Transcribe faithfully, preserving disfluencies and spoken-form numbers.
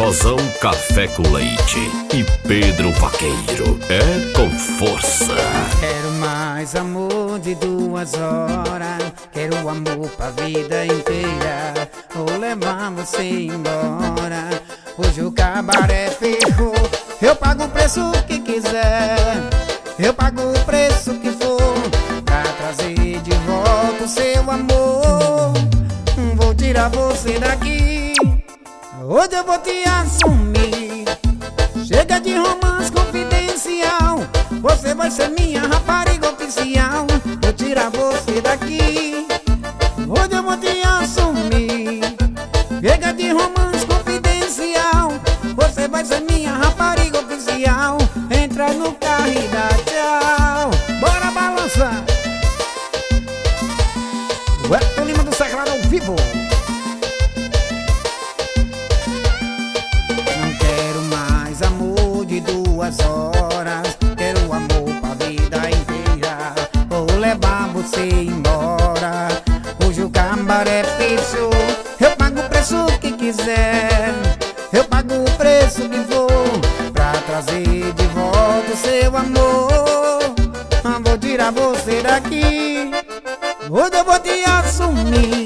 Vozão Café com Leite e Pedro Vaqueiro é com força. Quero mais amor de duas horas, quero amor pra vida inteira. Vou levar você embora. Hoje o cabaré fechou, eu pago o preço que quiser, eu pago o preço que for pra trazer de volta o seu amor. Vou tirar você daqui, hoje eu vou te assumir. Chega de romance confidencial, você vai ser minha rapariga oficial. Vou tirar você daqui, hoje eu vou te assumir. Chega de romance confidencial, você vai ser minha rapariga oficial. Entra no carro e dá tchau, bora balançar. O Elton Lima do Sagrado ao vivo. Não quero mais amor de duas horas, quero amor pra vida inteira. Vou levar você embora. Hoje o cabaré fechou, eu pago o preço que quiser, eu pago o preço que for pra trazer de volta o seu amor. Vou tirar você daqui, hoje eu vou te assumir.